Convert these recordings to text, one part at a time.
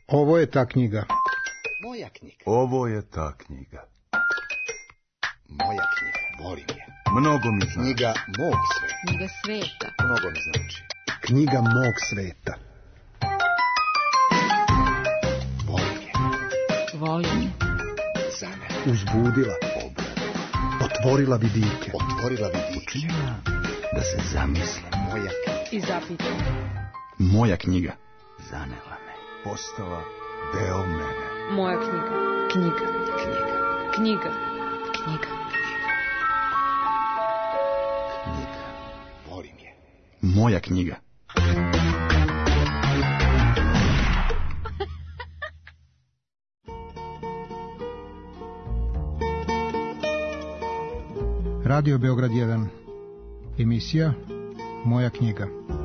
Ovo je ta knjiga. Moja knjiga. Ovo je ta knjiga. Moja knjiga. Volim je. Mnogo mi znači. Knjiga mog sveta. Knjiga sveta. Mnogo mi znači. Knjiga mog sveta. Volim je. Volim je. Za mene. Uzbudila. Otvorila vidike. Otvorila vidike. Učinila da se zamislim. Moja knjiga. I zapitam. Moja knjiga. Zanela me. Postala deo mene. Moja knjiga. Knjiga. Knjiga. Knjiga. Knjiga. Knjiga. Volim je. Moja knjiga. Radio Beograd 1. Emisija Moja knjiga.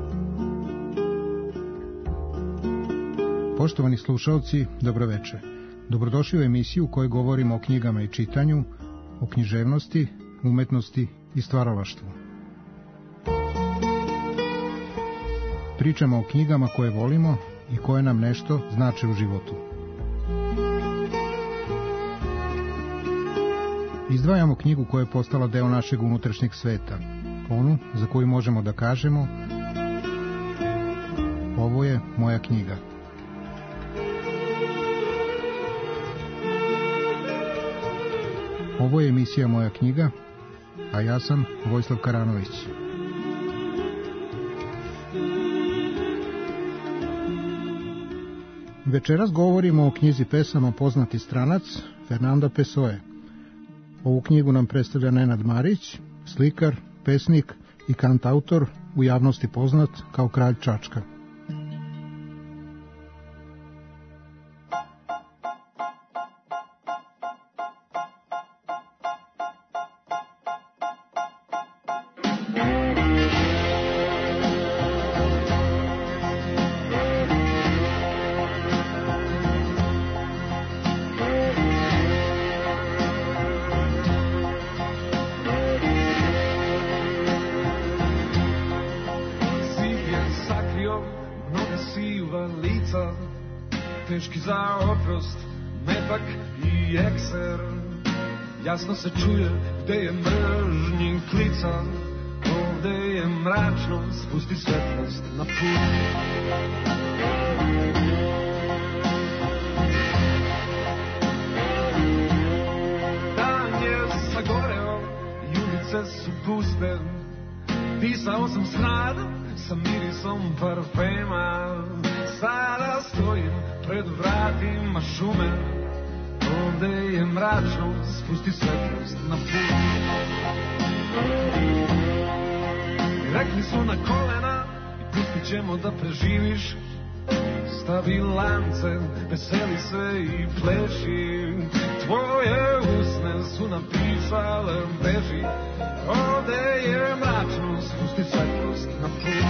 Poštovani slušalci, dobroveče. Dobrodošli u emisiju u kojoj govorimo o knjigama i čitanju, o književnosti, umetnosti i stvaralaštvu. Pričamo o knjigama koje volimo i koje nam nešto znače u životu. Izdvajamo knjigu koja je postala deo našeg unutrašnjeg sveta, onu za koju možemo da kažemo: ovo je moja knjiga. Ovo je emisija Moja knjiga, a ja sam Vojislav Karanović. Večeras govorimo o knjizi pesama Poznati stranac Fernanda Pessoe. Ovu knjigu nam predstavlja Nenad Marić, slikar, pesnik i kantautor, u javnosti poznat kao Kralj Čačka. Teški za oprost, metak i ekser. Jasno se čuje gde je mržnji klica. Ovde je mračno, spusti svetlost na put. Dan je sagoreo i ulice su puste. Pisao sam s radom, sa mirisom parfema. Sada stojim pred vratima šume. Ovde je mračno, spusti svetlost na put. Rekli su na kolena i pustit ćemo da preživiš. Stavi lance, veseli se i pleši. Tvoje usne su napisale beži. Ovde je mračno, spusti svetlost na put.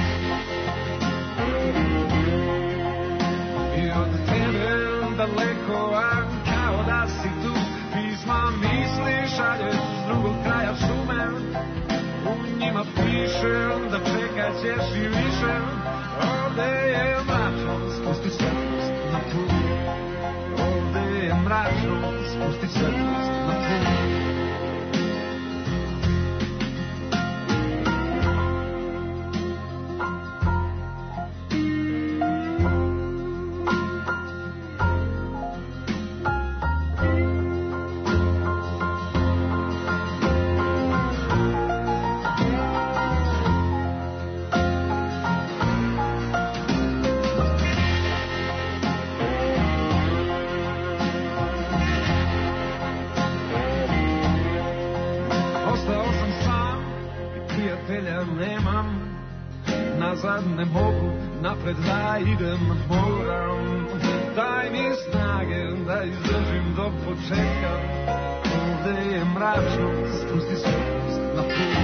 I od tebe daleko, a kao da si tu. Pisma misli šalješ s drugog kraja šume. U njima piše da čekat ćeš i više. Ovde je mračno, spusti svetlost na put. Ovde je mračno, spusti svetlost na put. Ne mogu, napred da idem moram. Daj mi snage da izdržim do početka. Ovde je mračno, spusti svetlost na put.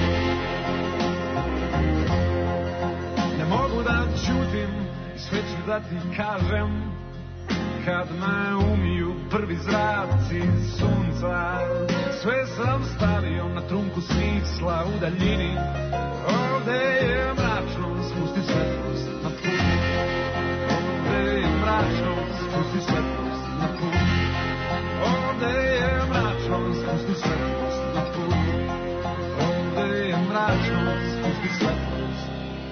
Ne mogu da ćutim i sve ću da ti kažem. Kad me umiju prvi zraci sunca. Sve sam stavio na trunku smisla u daljini. Ovde je mračno, spusti svetlost na put. Ovde je mračno, spusti spusti svetlost na put. Ovde je mračno, spusti svetlost na put. Ovde je mračno, spusti svetlost.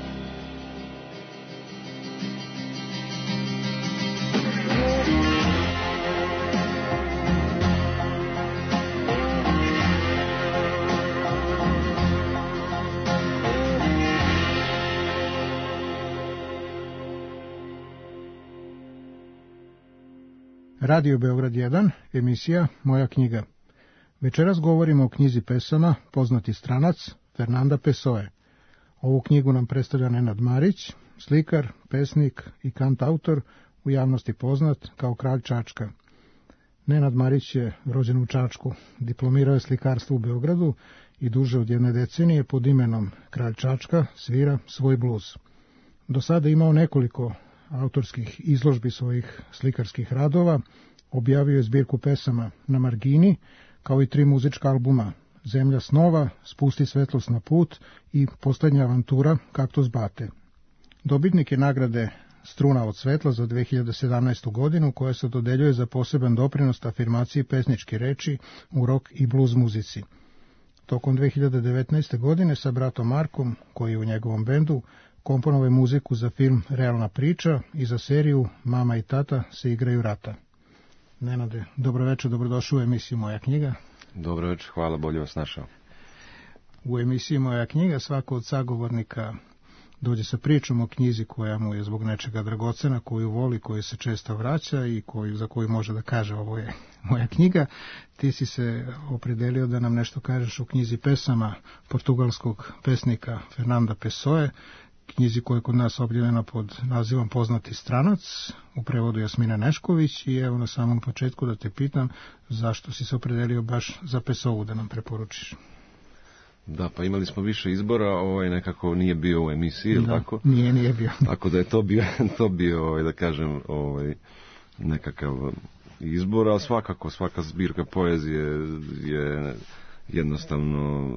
Radio Beograd 1, emisija Moja knjiga. Večeras govorimo o knjizi pesama Poznati stranac Fernanda Pessoe. Ovu knjigu nam predstavlja Nenad Marić, slikar, pesnik i kantautor, u javnosti poznat kao kralj Čačka. Nenad Marić je rođen u Čačku, diplomirao je slikarstvo u Beogradu i duže od 1 decenije pod imenom Kralj Čačka svira svoj bluz. Do sada je imao nekoliko autorskih izložbi svojih slikarskih radova, objavio je zbirku pesama Na margini, kao i 3 muzička albuma, Zemlja snova, Spusti svetlost na put i Poslednja avantura, Kaktus Bate. Dobitnik je nagrade Struna od svetla za 2017. godinu, koja se dodeljuje za poseban doprinos afirmaciji pesničke reči u rock i blues muzici. Tokom 2019. godine sa bratom Markom, koji je u njegovom bendu, komponovao je muziku za film Realna priča i za seriju Mama i tata se igraju rata. Nenade, dobroveče, dobrodošao u emisiju Moja knjiga. Dobroveče, hvala, bolje vas našao. U emisiji Moja knjiga svako od sagovornika dođe sa pričom o knjizi koja mu je zbog nečega dragocena, koju voli, koju se često vraća i za koju može da kaže ovo je moja knjiga. Ti si se opredelio da nam nešto kažeš o knjizi pesama portugalskog pesnika Fernanda Pessoe, knjizi koja je kod nas objavljena pod nazivom Poznati stranac, u prevodu Jasmina Nešković, i evo na samom početku da te pitam zašto si se opredelio baš za Pessoeu da nam preporučiš. Da, pa imali smo više izbora, nekako nije bio u emisiji, ili tako? Nije bio. Tako da je to bio da kažem, nekakav izbor, ali svakako, svaka zbirka poezije je jednostavno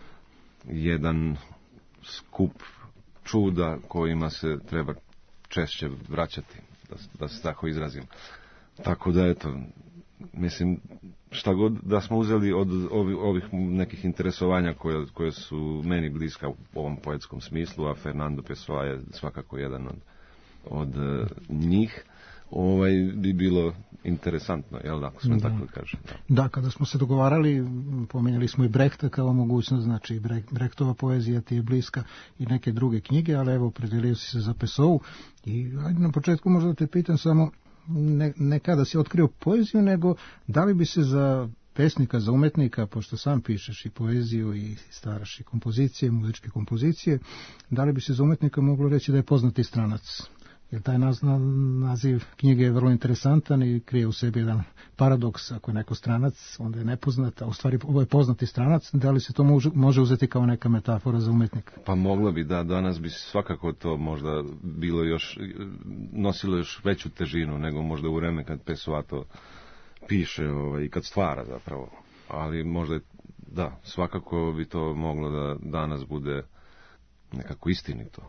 jedan skup čuda kojima se treba češće vraćati, da se tako izrazim. Tako da, eto, mislim, šta god da smo uzeli od ovih nekih interesovanja koje su meni bliska u ovom poetskom smislu, a Fernando Pessoa je svakako jedan od njih, bi bilo interesantno, jel da, ako smo tako da kažem. Da, kada smo se dogovarali, pomenjali smo i Brehta kao mogućnost, znači Brehtova poezija ti je bliska i neke druge knjige, ali evo, opredelio si se za Pessoeu i ajde na početku možda te pitam samo, ne kada si otkrio poeziju, nego da li bi se za pesnika, za umetnika, pošto sam pišeš i poeziju i stvaraš i kompozicije, muzičke kompozicije, da li bi se za umetnika moglo reći da je poznati stranac? Jer taj naziv knjige je vrlo interesantan i krije u sebi jedan paradoks. Ako je neko stranac, onda je nepoznat, a u stvari ovo je poznati stranac. Da li se to može uzeti kao neka metafora za umetnika? Pa mogla bi, da. Danas bi svakako to možda bilo nosilo još veću težinu nego možda u vreme kad Pessoa to piše i kad stvara zapravo. Ali možda, da, svakako bi to moglo da danas bude nekako istinito.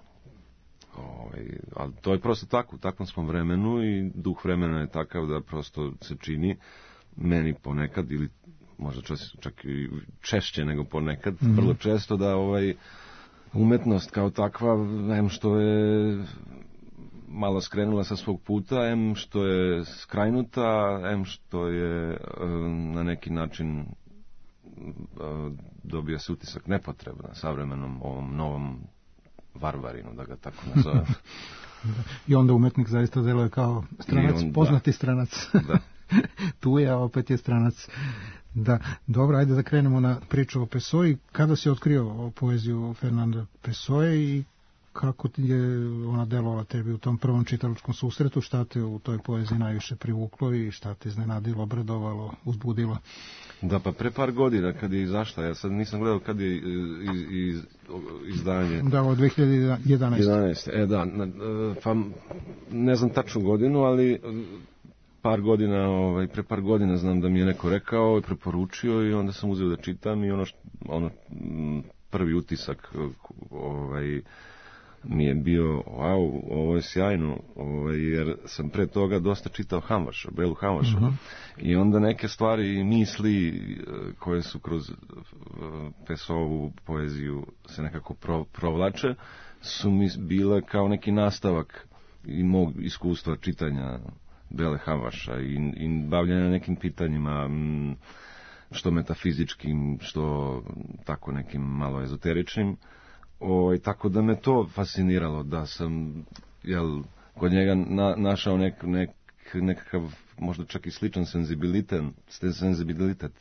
Ali to je prosto tako, u takvom smo vremenu i duh vremena je takav da prosto se čini meni ponekad, ili možda čak i češće nego ponekad, vrlo često da umetnost kao takva, em što je malo skrenula sa svog puta, em što je skrajnuta, em što je na neki način dobija se utisak nepotrebna savremenom ovom novom varvarinu, da ga tako nazovem. I onda umetnik zaista deluje kao stranac, poznati stranac. Da. Tu je, a opet je stranac. Da, dobro, ajde da krenemo na priču o Pessoe. Kada si otkrio poeziju Fernanda Pessoe i kako je ona delovala tebi u tom prvom čitalačkom susretu, šta te u toj poeziji najviše privuklo i šta te iznenadilo, obradovalo, uzbudilo? Da, pa pre par godina kad je izašla, ja sad nisam gledao kad je izdanje. Da, od 2011. 11, da, pa ne znam tačnu godinu, ali pre par godina znam da mi je neko rekao i preporučio i onda sam uzeo da čitam i ono prvi utisak mi je bio, wow, ovo je sjajno, jer sam pre toga dosta čitao Hamvaša, Belu Hamvaša. I onda neke stvari i misli koje su kroz Pessovu poeziju se nekako provlače, su mi bile kao neki nastavak i mog iskustva čitanja Bele Hamvaša i bavljanja nekim pitanjima, što metafizičkim, što tako nekim malo ezoteričnim. Tako da me to fasciniralo, da sam kod njega našao nekakav možda čak i sličan senzibilitet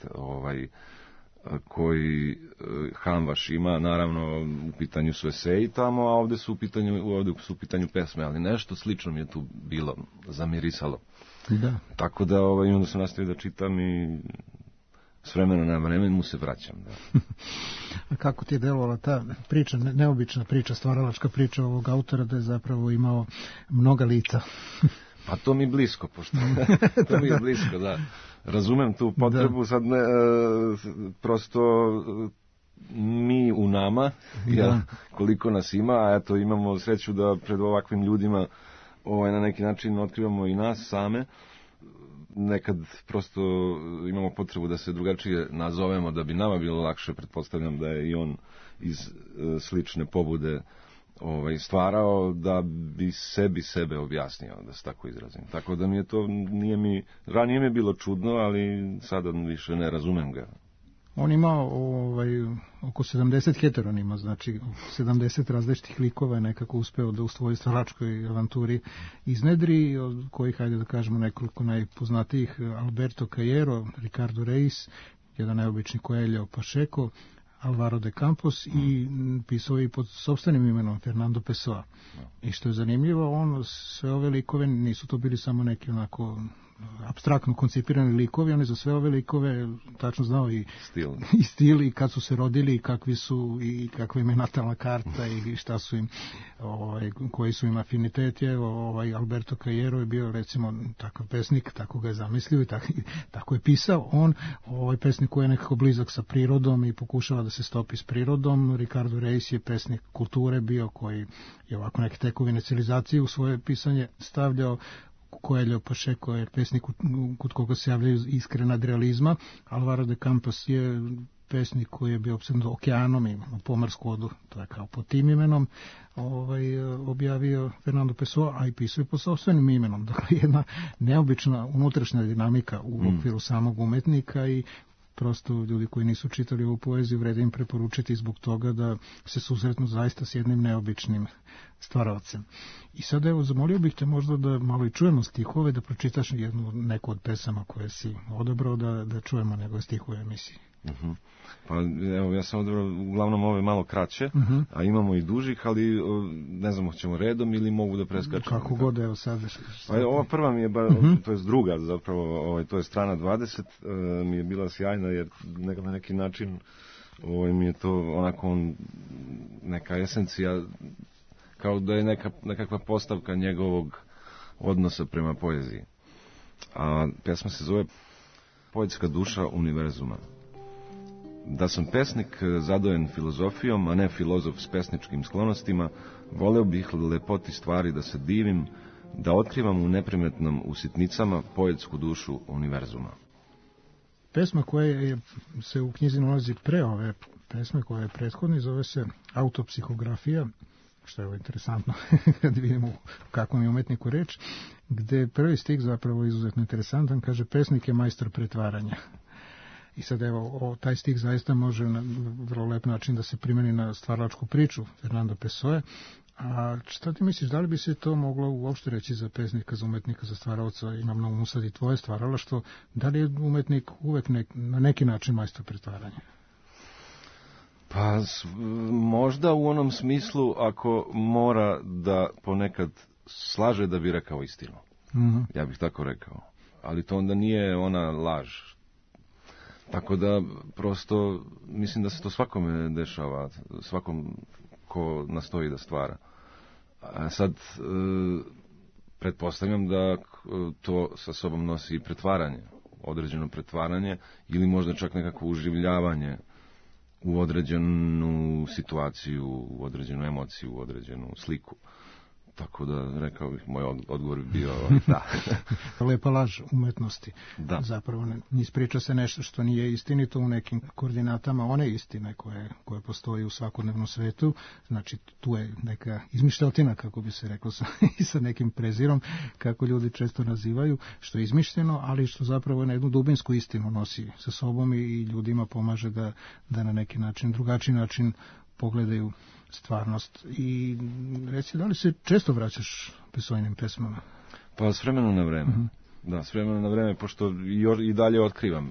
koji Hamvaš ima. Naravno u pitanju su eseji tamo, a ovde su u pitanju pesme, ali nešto slično mi je tu bilo, zamirisalo. Da. Tako da onda sam nastavio da čitam i s vremena na vreme mu se vraćam. Da. A kako ti je delovala ta priča, neobična priča, stvaralačka priča ovog autora, da je zapravo imao mnoga lica? Pa to mi je blisko, pošto to mi je blisko, da. Razumem tu potrebu, sad ne, prosto mi u nama, koliko nas ima, a eto imamo sreću da pred ovakvim ljudima na neki način otkrivamo i nas same. Nekad prosto imamo potrebu da se drugačije nazovemo, da bi nama bilo lakše. Pretpostavljam da je i on iz slične pobude stvarao, da bi sebe objasnio, da se tako izrazim. Tako da mi je to, ranije mi je bilo čudno, ali sada više ne razumem ga. On ima oko 70 heteronima, znači 70 različitih likova je nekako uspeo da u svojoj stvaralačkoj avanturi iznedri, od kojih, hajde da kažemo, nekoliko najpoznatijih: Alberto Caillero, Ricardo Reis, jedan neobični Coelho Pacheco, Alvaro de Campos i pisao i pod sopstvenim imenom Fernando Pessoa. I što je zanimljivo, on sve ove likove, nisu to bili samo neki onako apstraktno koncipirani likovi, on je za sve ove likove tačno znao i stil i kad su se rodili i kakvi su i kakva im je natalna karta i šta su im, koji su im afiniteti. Alberto Caillero je bio recimo takav pesnik, tako ga je zamislio i tako je pisao. On pesnik koji je nekako blizak sa prirodom i pokušava da se stopi s prirodom. Ricardo Reis je pesnik kulture bio, koji je ovako neke tekovine civilizacije u svoje pisanje stavljao. Coelho Pacheco je pesnik kod koga se javljaju iskre nadrealizma. Alvaro de Campos je pesnik koji je bio opsednut okeanom i pomorsku vodu, to je kao pod tim imenom objavio Fernando Pessoa, a i pisao je pod sopstvenim imenom. Dakle, jedna neobična unutrašnja dinamika u okviru samog umetnika i prosto ljudi koji nisu čitali ovu poeziju vrede im preporučiti zbog toga da se susretnu zaista s jednim neobičnim stvaravcem. I sad evo, zamolio bih te možda da malo i čujemo stihove, da pročitaš neku od pesama koje si odabrao, da čujemo njegove stihove u emisiji. Pa evo, ja sam odabrao uglavnom ove malo kraće, a imamo i dužih, ali ne znam, hoćemo redom ili mogu da preskačemo. Kako god, evo sad. Pa ova prva mi je, to je druga zapravo, to je strana 20, mi je bila sjajna jer na neki način mi je to onako neka esencija, kao da je nekakva postavka njegovog odnosa prema poeziji. A pesma se zove Poetska duša univerzuma. Da sam pesnik zadojen filozofijom, a ne filozof s pesničkim sklonostima, voleo bih lepoti stvari da se divim, da otkrivam u neprimetnom u sitnicama poetsku dušu univerzuma. Pesma koja se u knjizi nalazi pre ove pesme koja je prethodni, zove se Autopsihografija, što je ovo interesantno kad vidimo u kakvom je umetniku reč, gde prvi stih zapravo izuzetno interesantan, kaže: pesnik je majstor pretvaranja. I sad evo, taj stih zaista može na vrlo lep način da se primeni na stvaralačku priču Fernando Pessoe. A šta ti misliš, da li bi se to moglo uopšte reći za pesnika, za umetnika, za stvaraoca? Imam na umu sad i tvoje stvaralaštvo. Da li je umetnik uvek na neki način majstor pretvaranja? Pa možda u onom smislu ako mora da ponekad slaže da bi rekao istinu. Ja bih tako rekao. Ali to onda nije ona laž. Tako da prosto mislim da se to svakome dešava, svakom ko nastoji da stvara. A sad pretpostavljam da to sa sobom nosi i pretvaranje, određeno pretvaranje ili možda čak nekako uživljavanje u određenu situaciju, u određenu emociju, u određenu sliku. Tako da, rekao bih, moj odgovor bi bio da. Lepa laž umetnosti. Da. Zapravo ne ispriča se nešto što nije istinito u nekim koordinatama one istine koje postoji u svakodnevnom svetu. Znači, tu je neka izmišljotina, kako bi se reklo, i sa nekim prezirom, kako ljudi često nazivaju, što je izmišljeno, ali što zapravo na jednu dubinsku istinu nosi sa sobom i ljudima pomaže da na neki način, drugačiji način pogledaju stvarnost. I reci, da li se često vraćaš Pessoinim pesmama? Pa s vremena na vreme. Da, s vremena na vreme, pošto i dalje otkrivam.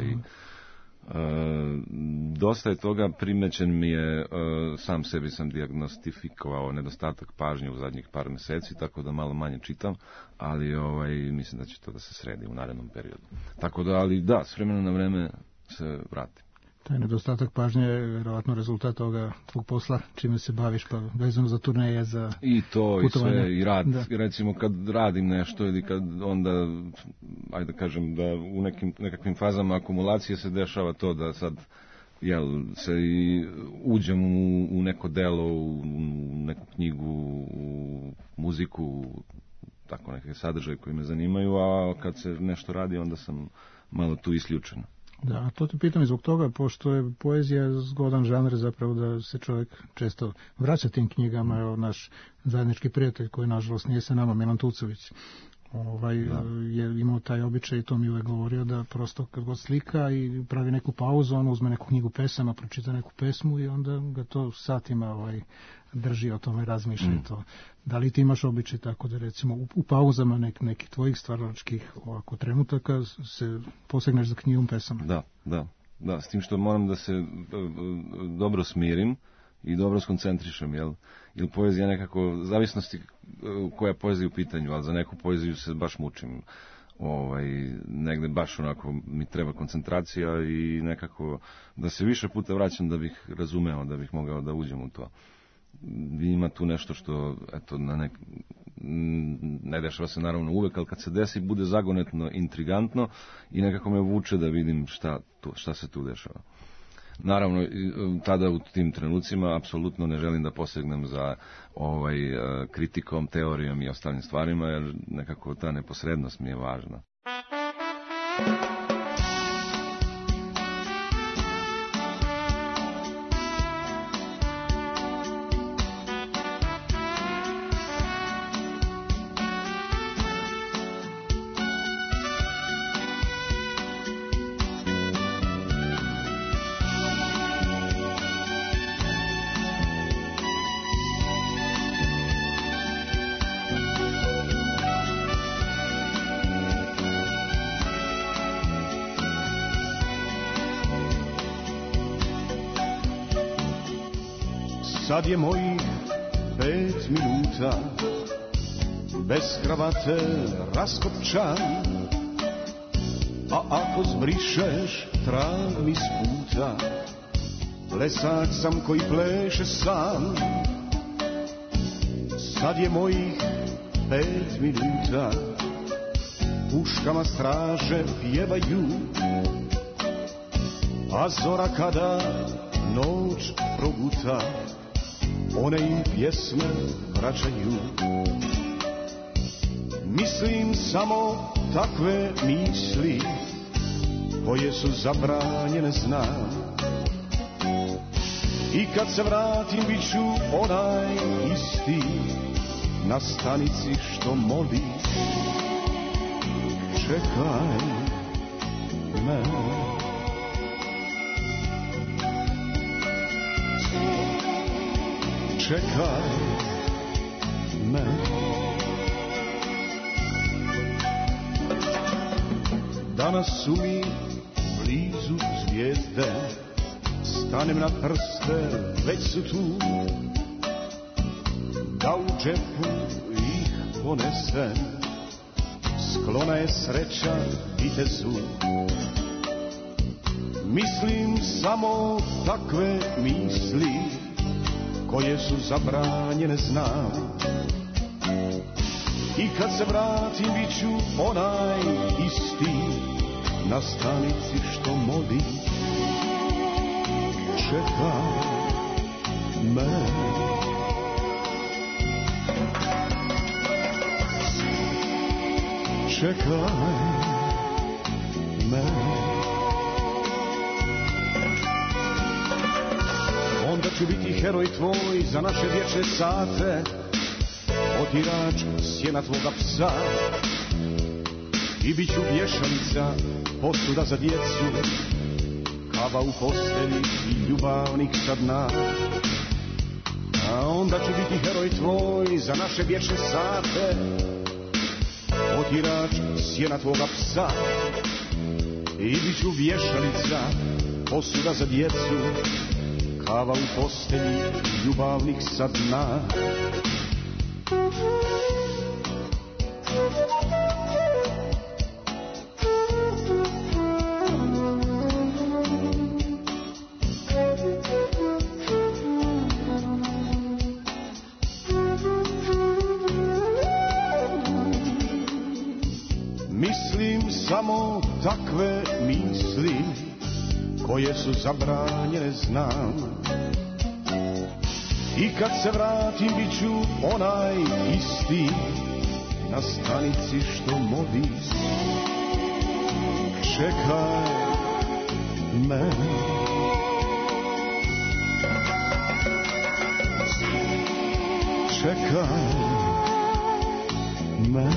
Dosta je toga, primećen mi je, sam sebi sam dijagnostifikovao nedostatak pažnje u zadnjih par meseci, tako da malo manje čitam, ali mislim da će to da se sredi u narednom periodu. Tako da, ali da, s vremena na vreme se vratim. Taj nedostatak pažnje je vjerovatno rezultat toga tvog posla, čime se baviš, pa vezano za turneje, za i to putovanje. I sve, i rad. Da. Recimo kad radim nešto ili kad onda, ajde da kažem, da u nekakvim fazama akumulacije se dešava to da sad se i uđem u neko delo, u neku knjigu, u muziku, tako neke sadržaje koji me zanimaju, a kad se nešto radi onda sam malo tu isključen. Da, to te pitam i zbog toga, pošto je poezija zgodan žanr zapravo da se čovjek često vraća tim knjigama. Evo, naš zajednički prijatelj koji nažalost nije sa nama, Milan Tucović, je imao taj običaj i to mi uvek govorio da prosto kad god slika i pravi neku pauzu, on uzme neku knjigu pesama, pročita neku pesmu i onda ga to satima drži o tome, razmišlja to. Da li ti imaš običaj tako da recimo u pauzama nekih tvojih stvaralačkih ovako trenutaka se posegneš za knjigom pesama? Da, s tim što moram da se dobro smirim i dobro skoncentrišem, jer poezija nekako, zavisnosti koja poezija u pitanju, ali za neku poeziju se baš mučim. Negde baš onako mi treba koncentracija i nekako da se više puta vraćam da bih razumeo, da bih mogao da uđem u to. Ima tu nešto što, eto, ne dešava se naravno uvek, ali kad se desi, bude zagonetno, intrigantno i nekako me vuče da vidim šta se tu dešava. Naravno, tada u tim trenucima apsolutno ne želim da posegnem za kritikom, teorijom i ostalim stvarima, jer nekako ta neposrednost mi je važna. Sad je mojih 5 minuta, bez kravate raskopčan, a ako zbrišeš trag mi s puta, plesak sam koji pleše sam. Sad je mojih 5 minuta, puškama straže pjevaju, a zora kada noć proguta, one im pjesme vraćaju. Mislim samo takve misli koje su zabranjene znam. I kad se vratim bit ću onaj isti na stanici što moli. Čekaj me. Čekaj me. Danas su mi blizu zvijezde, stanem na prste, već su tu, da u džepu ih ponesem, sklona je sreća vitezu. Mislim samo takve misli koje su zabranjene znam. I kad se vratim bit ću onaj isti na stanici što moli. čekaj me. Čekaj me. Onda ću biti heroj tvoj za naše vječne sate, otirač sjena tvoga psa. I bit ću vješalica, posuda za djecu, kava u postelji i ljubavnik sa dna. A onda ću biti heroj tvoj za naše vječne sate, otirač sjena tvoga psa. I bit ću vješalica, posuda za djecu, kava u postelji i ljubavnik sa dna. Samo takve misli koje su zabranjene znam. I kad se vratim bit ću onaj isti na stanici što modi. Čekaj me. Čekaj me.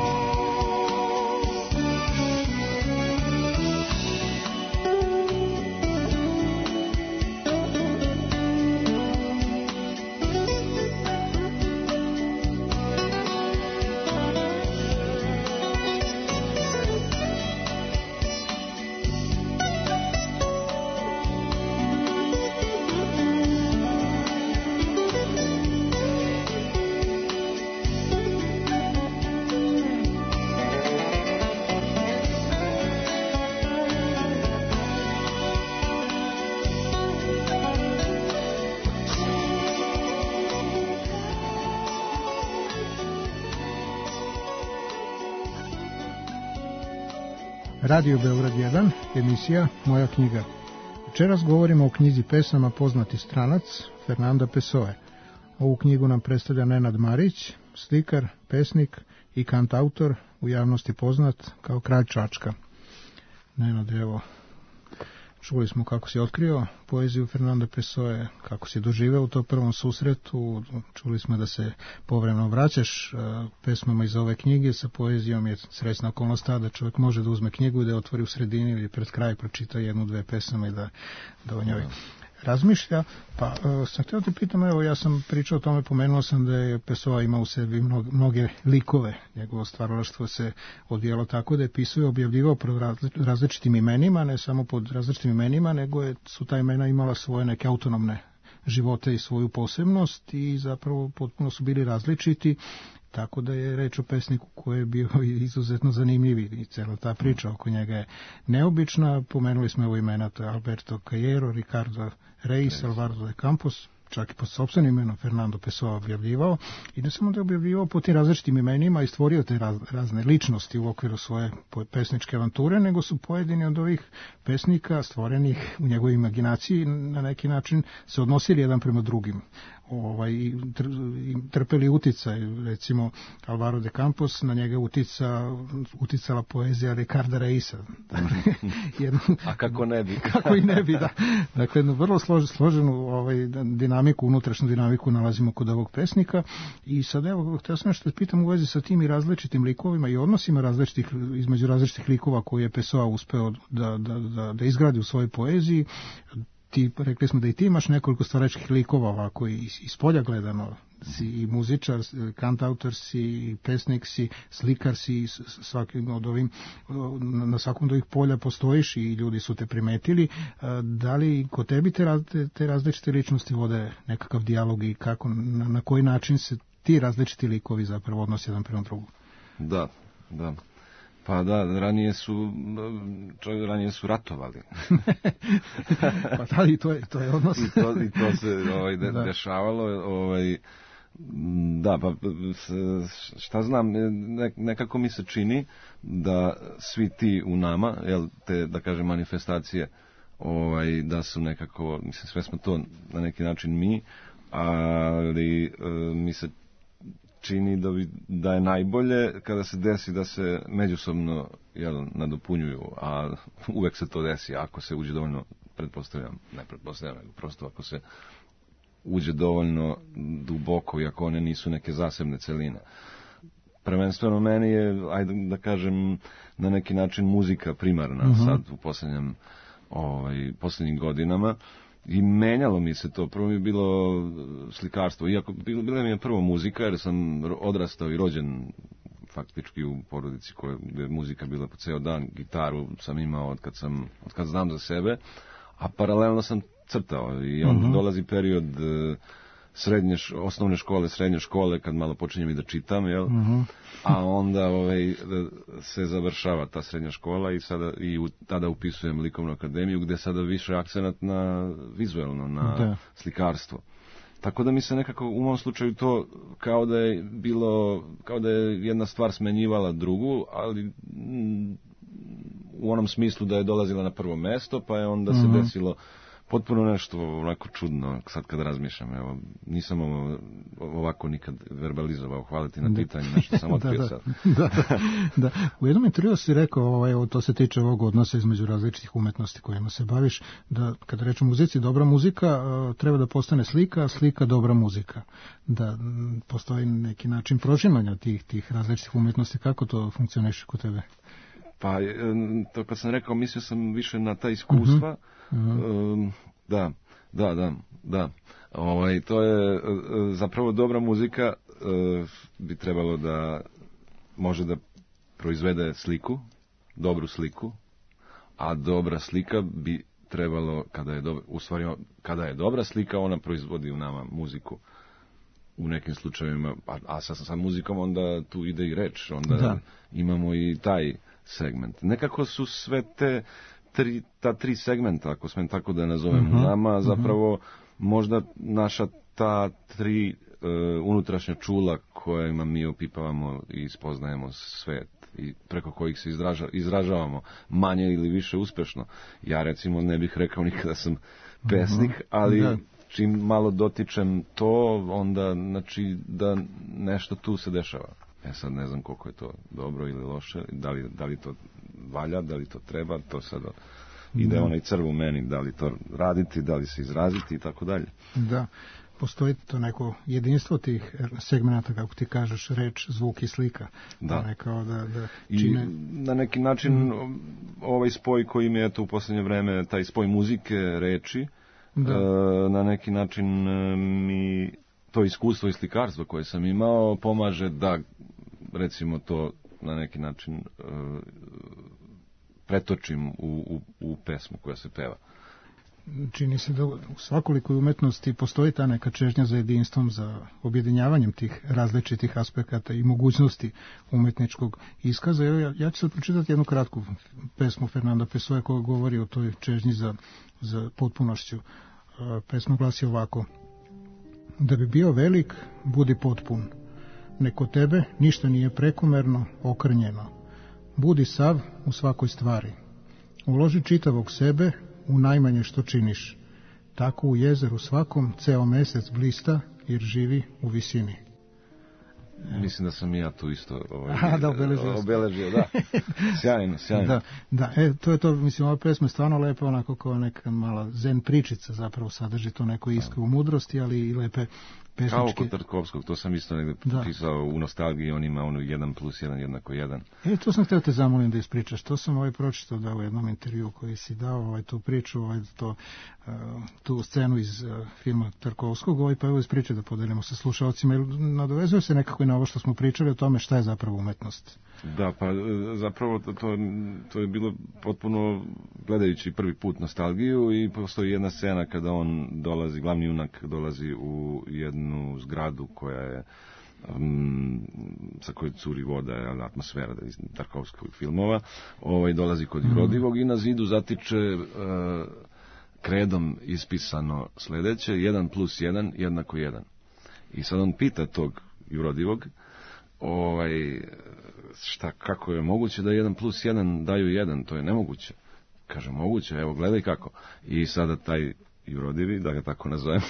Radio Beograd 1, emisija Moja knjiga. Večeras govorimo o knjizi pesama Poznati stranac Fernanda Pessoe. Ovu knjigu nam predstavlja Nenad Marić, slikar, pesnik i kantautor, u javnosti poznat kao Kralj Čačka. Nenad, evo, čuli smo kako si otkrio poeziju Fernanda Pessoe, kako si doživeo u tom prvom susretu, čuli smo da se povremeno vraćaš pesmama iz ove knjige, sa poezijom je srećna okolnost da čovjek može da uzme knjigu i da je otvori u sredini ili pred kraj pročita jednu, dve pesme i da o njoj razmišlja. Pa sam htio te pitam, evo ja sam pričao o tome, pomenuo sam da je Pessoa ima u sebi mnoge likove, njegovo stvaralaštvo se odvijelo tako da je pisao i objavljivao pod različitim imenima, ne samo pod različitim imenima, nego su ta imena imala svoje neke autonomne živote i svoju posebnost i zapravo potpuno su bili različiti, tako da je reč o pesniku koji je bio izuzetno zanimljiv i cijela ta priča oko njega je neobična. Pomenuli smo evo imena, to je Alberto Caiero, Ricardo Reis, Alvaro de Campos, čak i pod sopstvenim imenom Fernando Pessoa objavljivao, i ne samo da je objavljivao po tim različitim imenima i stvorio te razne ličnosti u okviru svoje pesničke avanture, nego su pojedini od ovih pesnika stvorenih u njegovoj imaginaciji na neki način se odnosili jedan prema drugim. I trpeli uticaj, recimo Alvaro de Campos, na njega uticala poezija Ricarda Reisa. A kako ne bi? Kako i ne bi, da. Dakle, jednu vrlo složenu dinamiku, unutrašnju dinamiku nalazimo kod ovog pesnika. I sad evo, htio sam nešto da pitam u vezi sa tim i različitim likovima i odnosima između različitih likova koje je Pessoa uspeo da izgradi u svojoj poeziji. Rekli smo da i ti imaš nekoliko stvarečkih likova ovako iz polja gledano, si i muzičar, kantautor si, i pesnik si, slikar si, na svakom od ovih polja postojiš i ljudi su te primetili. Da li kod tebi te različite ličnosti vode nekakav dijalog i kako, na koji način se ti različiti likovi zapravo odnose jedan prema drugom? Da. Pa da, ranije su ratovali. Pa da, i to je odnos. I to se dešavalo. Da, pa šta znam, nekako mi se čini da svi ti u nama, te, da kažem, manifestacije da su nekako, mislim, sve smo to na neki način mi, ali mi se čini da je najbolje kada se desi da se međusobno nadopunjuju, a uvek se to desi ako se uđe dovoljno, ne pretpostavljam, nego prosto ako se uđe dovoljno duboko i ako one nisu neke zasebne celine. Prvenstveno meni je, ajde da kažem, na neki način muzika primarna sad u posljednjim godinama. I menjalo mi se to. Prvo mi je bilo slikarstvo. Iako bila mi je prvo muzika, jer sam odrastao i rođen faktički u porodici gdje je muzika bila po ceo dan. Gitaru sam imao od kad znam za sebe, a paralelno sam crtao. I onda dolazi period osnovne škole, srednje škole, kad malo počinjem i da čitam, jel? A onda se završava ta srednja škola i tada upisujem likovnu akademiju, gde sada više akcenat na vizuelno, na slikarstvo. Tako da mi se nekako u mom slučaju to kao da je jedna stvar smenjivala drugu, ali u onom smislu da je dolazila na prvo mesto, pa je onda se desilo potpuno nešto onako čudno, sad kad razmišljam. Evo, nisam ovako nikad verbalizovao, hvala ti na pitanju, nešto sam otkrio sad. Da. U jednom intervju si rekao, to se tiče ovog odnosa između različitih umetnosti kojima se baviš, da kada rečem muzici, dobra muzika treba da postane slika, a slika dobra muzika. Da postoji neki način prožimanja tih različitih umetnosti, kako to funkcioniše kod tebe? Pa, to kad sam rekao, mislio sam više na ta iskustva. Da. To je zapravo dobra muzika bi trebalo da može da proizvede sliku, dobru sliku, a dobra slika bi trebalo, kada je dobra slika, ona proizvodi u nama muziku. U nekim slučajevima, a sa muzikom onda tu ide i reč, onda imamo i taj segment. Nekako su sve ta tri segmenta, ako smijem tako da nazovem, nama zapravo možda naša ta tri unutrašnja čula kojima mi opipavamo i spoznajemo svet i preko kojih se izražavamo manje ili više uspešno. Ja recimo ne bih rekao nikada sam pesnik, ali čim malo dotičem to, onda znači da nešto tu se dešava. Sad ne znam koliko je to dobro ili loše, da li to valja, da li to treba, to sad ide onaj crv u meni, da li to raditi, da li se izraziti i tako dalje. Da, postoji to neko jedinstvo tih segmenata, kako ti kažeš, reč, zvuk i slika. Da. Nekao da čine... I na neki način ovaj spoj koji mi je to u posljednje vreme, taj spoj muzike, reči, na neki način mi to iskustvo i slikarstvo koje sam imao pomaže da, recimo, to na neki način pretočim u pesmu koja se peva. Čini se da u svakolikoj umetnosti postoji ta neka čežnja za jedinstvom, za objedinjavanjem tih različitih aspekata i mogućnosti umetničkog iskaza. Ja ću sad pročitati jednu kratku pesmu Fernanda Pessoe koja govori o toj čežnji za potpunošću. Pesma glasi ovako: da bi bio velik, budi potpun. Neko tebe ništa nije prekomerno, okrnjeno. Budi sav u svakoj stvari. Uloži čitavog sebe u najmanje što činiš. Tako u jezeru svakom ceo mesec blista, jer živi u visini. Mislim da sam i ja tu isto obeležio. Da. Sjajno. Da, to je to, mislim, ova pesma je stvarno lepa, onako kao neka mala zen pričica, zapravo sadrži to neko iskru mudrosti, ali i lepe pesničke. Kao kod Tarkovskog, to sam isto negdje pisao u nostalgiji, on ima 1+1=1. To sam htio te zamolim da ispričaš, to sam pročitao da u jednom intervju koji si dao, tu priču, tu scenu iz filma Tarkovskog, pa evo ispričaj da podelimo sa slušalcima, jer nadovezuje se nekako i na ovo što smo pričali o tome šta je zapravo umetnost. Da, pa zapravo to je bilo potpuno, gledajući prvi put nostalgiju, i postoji jedna scena kada on dolazi, glavni junak dolazi u jednu zgradu koja je sa kojoj curi voda, atmosfera iz Tarkovskog filmova, dolazi kod Jurodivog i na zidu zatiče kredom ispisano sledeće: 1+1=1. I sad on pita tog Jurodivog, kako je moguće da 1+1 daju 1, to je nemoguće. Kaže, moguće, evo, gledaj kako. I sada taj jurodivi, da ga tako nazovem,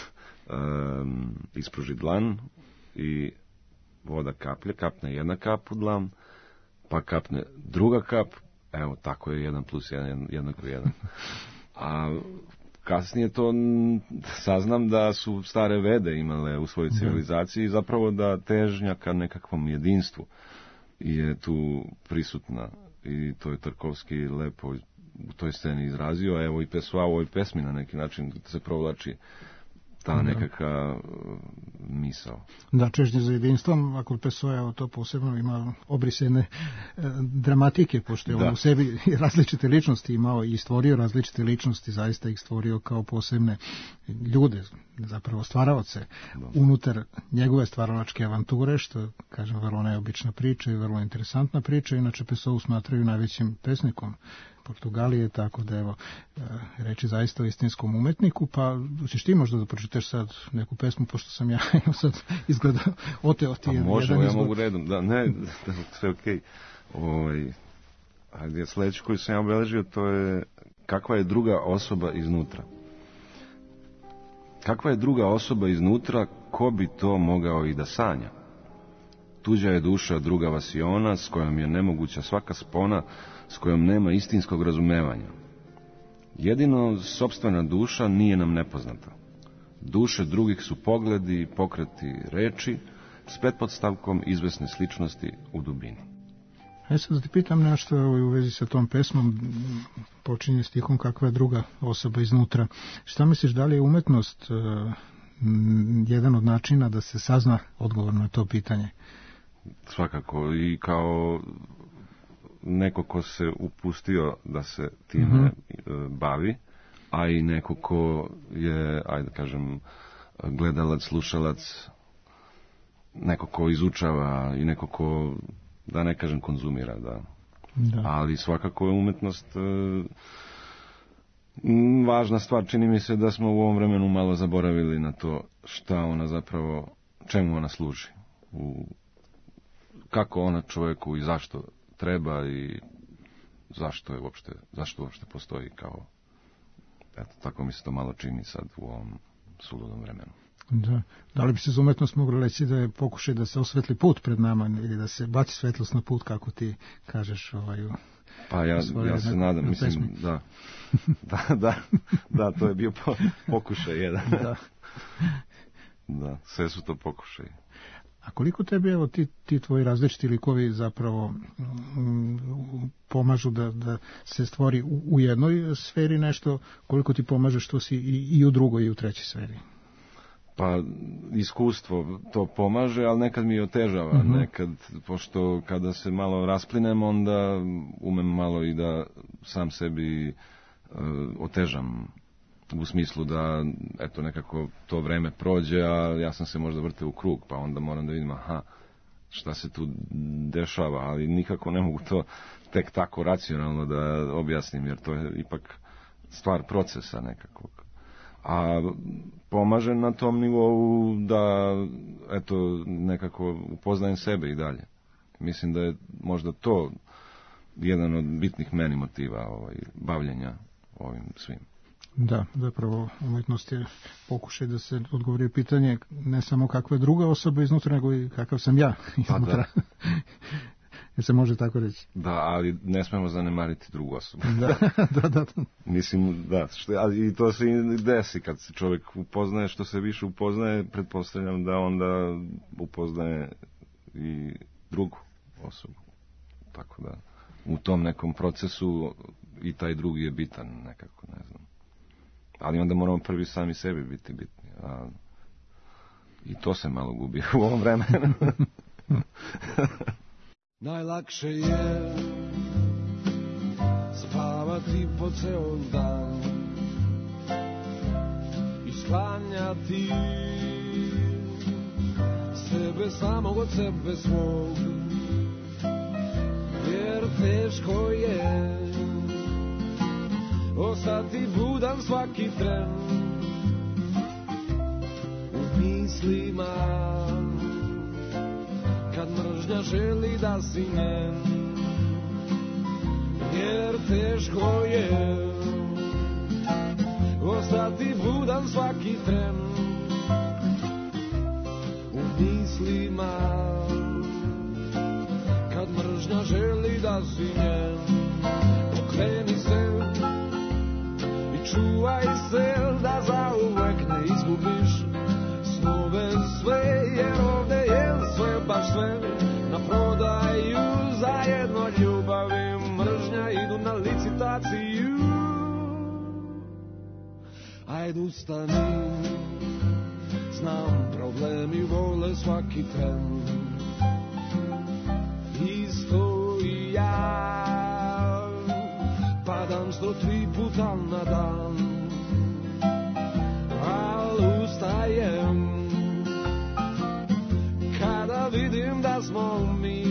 ispruži dlan i voda kaplje, kapne jedna kap u dlan, pa kapne druga kap, evo, tako je 1 + 1 jednako 1. A kasnije to saznam da su stare Vede imale u svojoj civilizaciji zapravo da težnja ka nekakvom jedinstvu je tu prisutna i to je Tarkovski lepo u toj sceni izrazio, evo i Pessoa u ovoj pesmi na neki način se provlači ta nekakva misao. Da, čežnje za jedinstvom, ako Pessoa to posebno ima obris jedne dramatike, pošto je on u sebi različite ličnosti imao i stvorio različite ličnosti, zaista ih stvorio kao posebne ljude, zapravo stvaraoce unutar njegove stvaralačke avanture, što, kažem, vrlo neobična priča i vrlo interesantna priča. Inače, Pessoa smatraju najvećim pesnikom Portugalije, tako da evo, reči zaista o istinskom umetniku, pa ćeš ti možda da pročitaš sad neku pesmu, pošto sam ja sad izgleda oteo ti jedan izbor. Možemo, ja mogu redom, da, ne, sve okej. Ajde, sledeću koju sam ja obeležio, to je kakva je druga osoba iznutra. Kakva je druga osoba iznutra, ko bi to mogao i da sanja? Tuđa je duša druga vasiona, s kojom je nemoguća svaka spona, s kojom nema istinskog razumevanja. Jedino sopstvena duša nije nam nepoznata. Duše drugih su pogledi, pokreti reči, s pretpostavkom izvesne sličnosti u dubini. Sad da ti pitam nešto u vezi sa tom pesmom, počinje stihom kakva je druga osoba iznutra. Šta misliš, da li je umetnost jedan od načina da se sazna odgovor na to pitanje? Svakako, i kao neko ko se upustio da se time bavi, a i neko ko je, ajde kažem, gledalac, slušalac, neko ko izučava i neko ko, da ne kažem, konzumira, da. Ali svakako je umetnost važna stvar. Čini mi se da smo u ovom vremenu malo zaboravili na to šta ona zapravo, čemu ona služi, kako ona čovjeku i zašto treba i zašto uopšte postoji kao, eto, tako mi se to malo čini sad u ovom suludom vremenu. Da li bi se za umetnost moglo reći da je pokušaj da se osvetli put pred nama ili da se baci svetlost na put, kako ti kažeš? Pa ja se nadam, mislim, da, to je bio pokušaj jedan. Da, sve su to pokušaji. A koliko tebi, evo, ti tvoji različiti likovi zapravo pomažu da se stvori u jednoj sferi nešto, koliko ti pomaže što si i u drugoj i u trećoj sferi? Pa iskustvo to pomaže, ali nekad mi otežava, nekad, pošto kada se malo rasplinem, onda umem malo i da sam sebi otežam, u smislu da, eto, nekako to vreme prođe, a ja sam se možda vrteo u krug, pa onda moram da vidim, šta se tu dešava, ali nikako ne mogu to tek tako racionalno da objasnim, jer to je ipak stvar procesa nekakvog. A pomaže na tom nivou da, eto, nekako upoznajem sebe i dalje. Mislim da je možda to jedan od bitnih meni motiva bavljenja ovim svim. Da, zapravo umetnost je pokušaj da se odgovori pitanje ne samo kakva je druga osoba iznutra, nego i kakav sam ja iznutra. Jer se može tako reći. Da, ali ne smemo zanemariti drugu osobu. Da. Mislim, da, i to se i desi kad se čovjek upoznaje, što se više upoznaje, pretpostavljam da onda upoznaje i drugu osobu. Tako da, u tom nekom procesu i taj drugi je bitan nekako, ne znam. Ali onda moramo prvi sami sebi biti bitni. I to se malo gubi u ovom vremenu. Najlakše je spavati po ceo dan i sklanjati sebe samog od sebe svog, jer teško je ostati budan svaki tren u mislima, kad mržnja želi da si njen, jer teško je ostati budan svaki tren u mislima kad mržnja želi da si njen. Pokreni se i čuvaj se da zauvek ne izgubiš snove sve, jer ovde je sve, baš sve na prodaju, zajedno ljubav i mržnja idu na licitaciju. Ajde ustani, znam problemi vole svaki tren, isto i ja, padam 103 puta na dan, al ustajem kada vidim da smo mi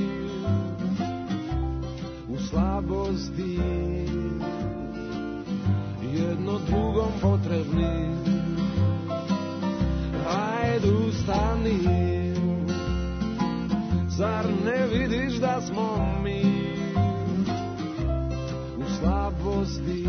u slabosti jedno drugom potrebni. Ajde ustani, zar ne vidiš da smo mi u slabosti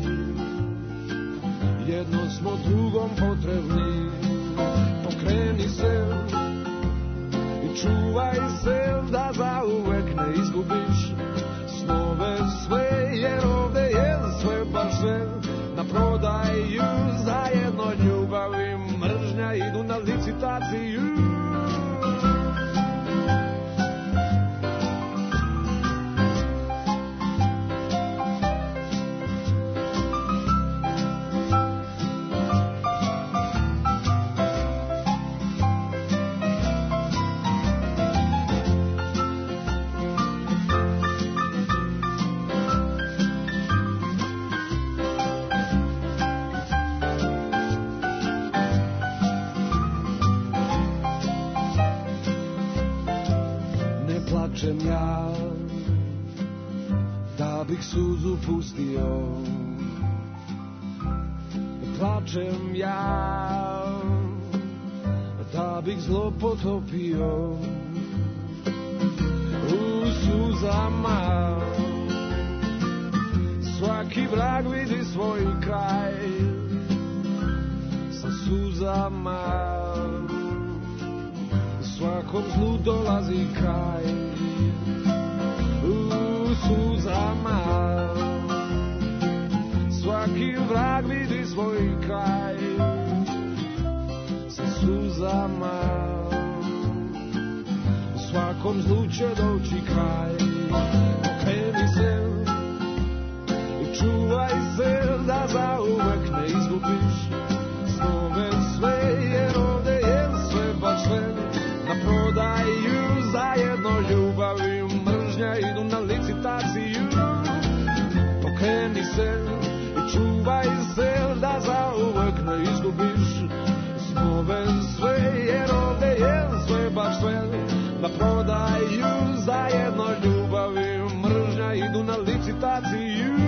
jedno smo drugom potrebni. Pokreni se i čuvaj se da zauvek ne izgubiš snove sve, jer ovde je sve, baš sve na prodaju, zajedno ljubav i mržnja idu na licitaciju. Plačem ja da bih suzu pustio, plačem ja da bih zlo potopio u suzama. Svaki vrag vidi svoj kraj sa suzama, svakom zlu dolazi kraj u suzama. Svaki vrag vidi svoj kraj sa suzama, svakom zlu će doći kraj. Pokreni se i čuvaj se da zauvek ne izgubiš snove sve, jer ovde je sve, baš sve na prodaju, zajedno ljubav i mržnja idu na licitaciju. Pokreni se i čuvaj se da zauvek ne izgubiš snove sve, jer ovde je sve, baš sve na prodaju, zajedno ljubav i mržnja idu na licitaciju.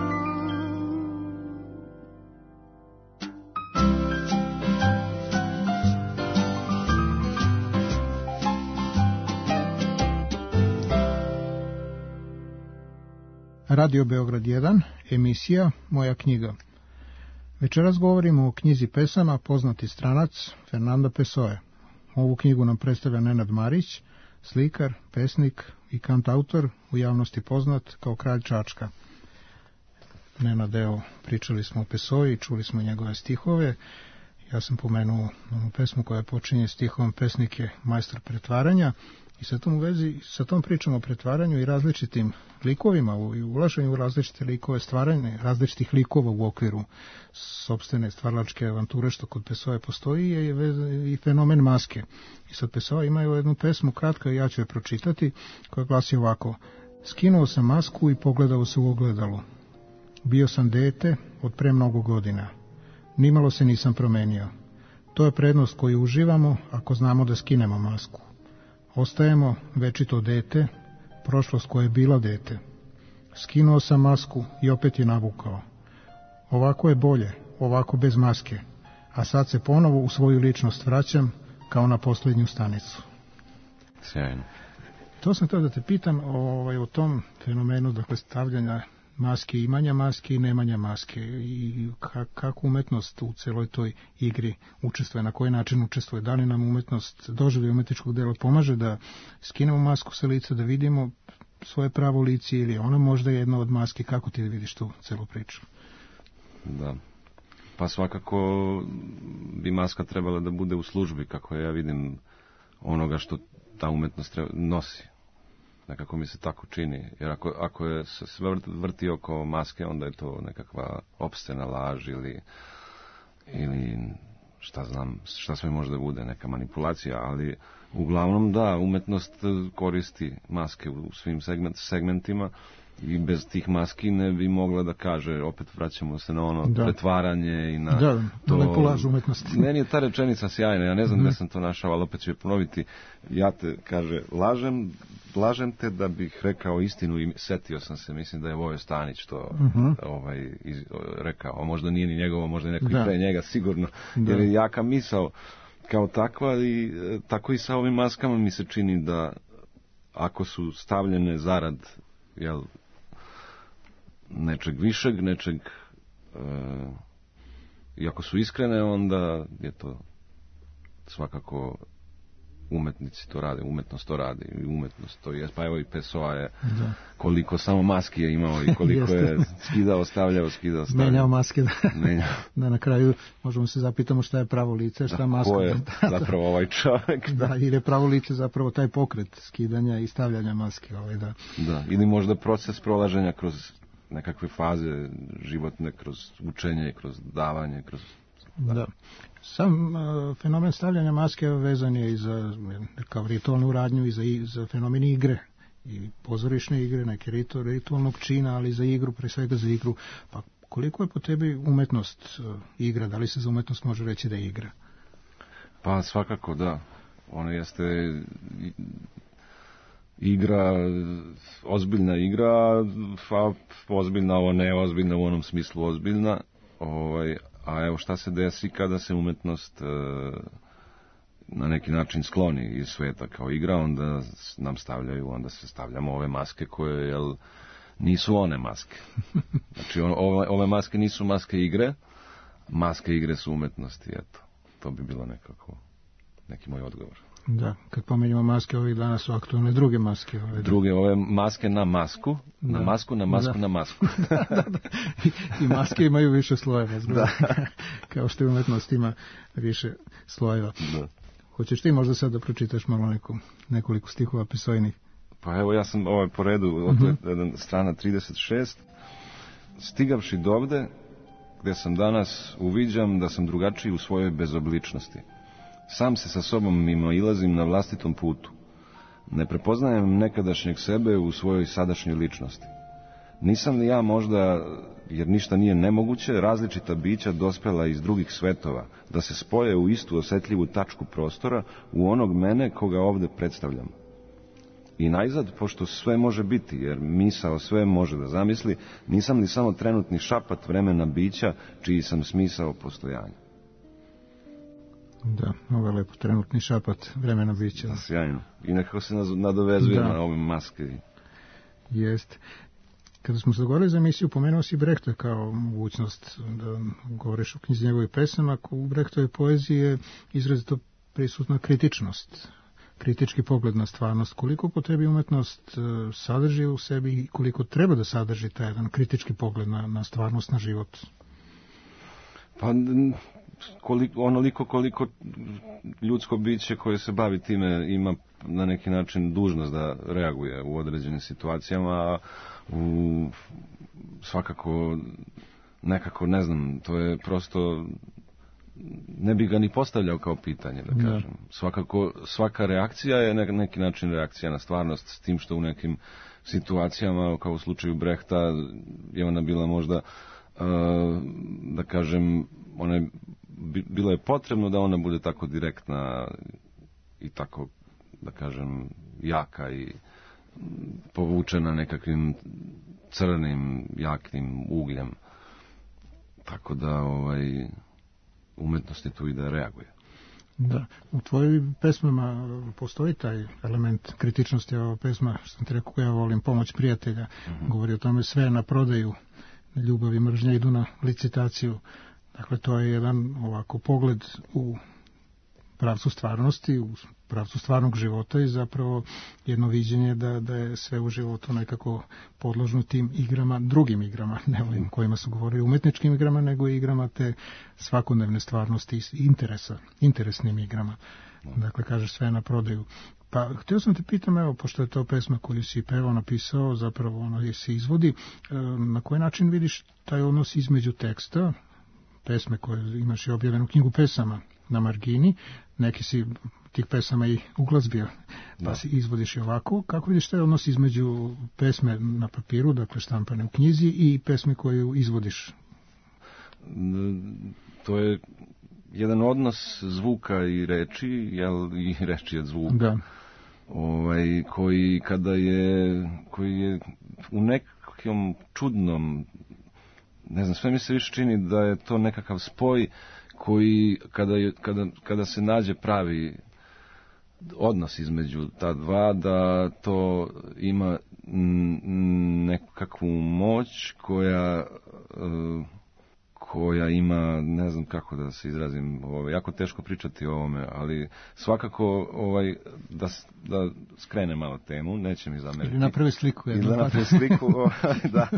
Radio Beograd 1, emisija Moja knjiga. Večeras govorimo o knjizi pesama Poznati stranac Fernanda Pessoe. Ovu knjigu nam predstavlja Nenad Marić, slikar, pesnik i kantautor, u javnosti poznat kao Kralj Čačka. Nenad, evo, pričali smo o Pessoe i čuli smo njegove stihove. Ja sam pomenuo onu pesmu koja počinje stihom Pesnik je majstor pretvaranja. I sa tom pričom o pretvaranju i različitim likovima i ulaženju u različite likove, stvaranje različitih likova u okviru sopstvene stvaralačke avanture što kod Pessoe postoji je i fenomen maske. I sad Pessoe imaju jednu pesmu kratka i ja ću je pročitati koja glasi ovako: skinuo sam masku i pogledao se u ogledalo. Bio sam dete od pre mnogo godina. Nimalo se nisam promenio. To je prednost koju uživamo ako znamo da skinemo masku. Ostajemo večito dete, prošlost koja je bila dete. Skinuo sam masku i opet je navukao. Ovako je bolje, ovako bez maske, a sad se ponovo u svoju ličnost vraćam kao na posljednju stanicu. Sjajno. To sam htio da te pitam o tom fenomenu, dakle, stavljanja maske, imanja maske i nemanja maske i kako umetnost u celoj toj igri učestvuje, na koji način učestvuje, da li nam umetnost doživlje umetničkog dela pomaže da skinemo masku sa lica, da vidimo svoje pravo lice ili ona možda je jedna od maski, kako ti vidiš tu celu priču? Da. Pa svakako bi maska trebala da bude u službi, kako ja vidim onoga što ta umetnost nosi. Nekako mi se tako čini. Jer ako je se sve vrti oko maske, onda je to nekakva opscena laž ili šta znam, šta sve može da bude, neka manipulacija, ali uglavnom da, umetnost koristi maske u svim segmentima i bez tih maski ne bi mogla da kaže, opet vraćamo se na ono pretvaranje i na to. Lepo laž umetnosti. Meni je ta rečenica sjajna, ja ne znam gde sam to našao, ali opet ću je ponoviti. Ja te, kaže, lažem te da bih rekao istinu i setio sam se, mislim da je Vojo Stanić to rekao, a možda nije ni njegovo, možda je neko i pre njega, sigurno, jer je jaka misao kao takva i tako i sa ovim maskama mi se čini da ako su stavljene zarad nečeg višeg, i ako su iskrene, onda je to svakako umetnici to rade, umetnost to radi i umetnost to je, pa evo i Pessoa je koliko samo maski je imao i koliko je skidao, stavljao. Menjao maske, da na kraju možemo se zapitamo šta je pravo lice, šta maska. Ko je zapravo ovaj čovjek? Da, ili je pravo lice zapravo taj pokret skidanja i stavljanja maske. Da, ili možda proces prolaženja kroz nekakve faze životne, kroz učenje, kroz davanje, kroz... Da. Sam fenomen stavljanja maske vezan je i za kao ritualnu radnju i za fenomen igre i pozorišne igre, neke ritualnog čina, ali za igru, pre svega za igru. Pa koliko je po tebi umetnost igra? Da li se za umetnost može reći da je igra? Pa svakako da. Ona jeste igra, ozbiljna igra, pa ozbiljna, ovo ne ozbiljna u onom smislu ozbiljna, a evo šta se desi kada se umetnost na neki način skloni iz sveta kao igra, onda nam onda se stavljamo ove maske koje nisu one maske. Znači ove maske nisu maske igre su umetnosti, eto. To bi bilo nekako neki moj odgovor. Da, kad pomenjamo maske, ovih dana su aktualne druge maske. Ove maske na masku, na masku, na masku, na masku. Da. I maske imaju više slojeva, kao što je umetnost ima više slojeva. Da. Hoćeš ti možda sad da pročitaš malo nekoliko stihova Pessoinih? Pa evo, ja sam po redu, strana 36. Stigavši dovde, gde sam danas, uviđam da sam drugačiji u svojoj bezobličnosti. Sam se sa sobom mimoilazim na vlastitom putu. Ne prepoznajem nekadašnjeg sebe u svojoj sadašnjoj ličnosti. Nisam li ja možda, jer ništa nije nemoguće, različita bića dospela iz drugih svetova, da se spoje u istu osetljivu tačku prostora u onog mene koga ovde predstavljam. I najzad, pošto sve može biti, jer misao sve može da zamisli, nisam li samo trenutni šapat vremena bića, čiji sam smisao postojanja. Da, ovo je lepo, trenutni šapat vremena bića. Sjajno. I nekako se nadovezuje na ove maske. Jeste. Kada smo se dogovorili za emisiju, pomenuo si Brehta kao mogućnost da govoriš o knjizi njegovih pesama. U Brehtove poeziji je izrazito prisutna kritičnost, kritički pogled na stvarnost. Koliko po tebi umetnost sadrži u sebi i koliko treba da sadrži taj jedan kritički pogled na stvarnost, na život? Pa onoliko koliko ljudsko biće koje se bavi time ima na neki način dužnost da reaguje u određenim situacijama, a svakako nekako, ne znam, to je prosto, ne bi ga ni postavljao kao pitanje, da kažem. Svakako, svaka reakcija je na neki način reakcija na stvarnost, s tim što u nekim situacijama, kao u slučaju Brehta, je ona bila možda, da kažem, bilo je potrebno da ona bude tako direktna i tako, da kažem, jaka i povučena nekakvim crnim, jakim ugljem. Tako da umetnost je tu i da reaguje. Da, u tvojim pesmama postoji taj element kritičnosti. Ova pesma, što sam ti rekao, koja volim, Pomoć prijatelja, govori o tome sve je na prodaju, ljubav i mržnja idu na licitaciju. Dakle, to je jedan ovako pogled u pravcu stvarnosti, u pravcu stvarnog života i zapravo jedno viđenje da je sve u životu nekako podložno tim igrama, drugim igrama, ne ovim kojima su govorili umetničkim igrama, nego i igrama te svakodnevne stvarnosti i interesnim igrama. Dakle, kažeš sve na prodaju. Pa, htio sam te pitam, evo, pošto je to pesma koju si pevao, napisao, zapravo ona se izvodi, na koji način vidiš taj odnos između teksta, pesme koje imaš i objavljenu knjigu pesama na margini, neki si tih pesama i uglazbio, pa si izvodiš i ovako. Kako vidiš taj odnos između pesme na papiru, dakle štampane u knjizi, i pesme koju izvodiš? To je jedan odnos zvuka i reči, i reči od zvuka. Da. Koji je u nekom čudnom, ne znam, sve mi se više čini da je to nekakav spoj koji kada se nađe pravi odnos između ta dva, da to ima nekakvu moć koja ima, ne znam kako da se izrazim, jako teško pričati o ovome, ali svakako da skrene malo temu, neće mi zameriti. Ili napravi sliku. Da.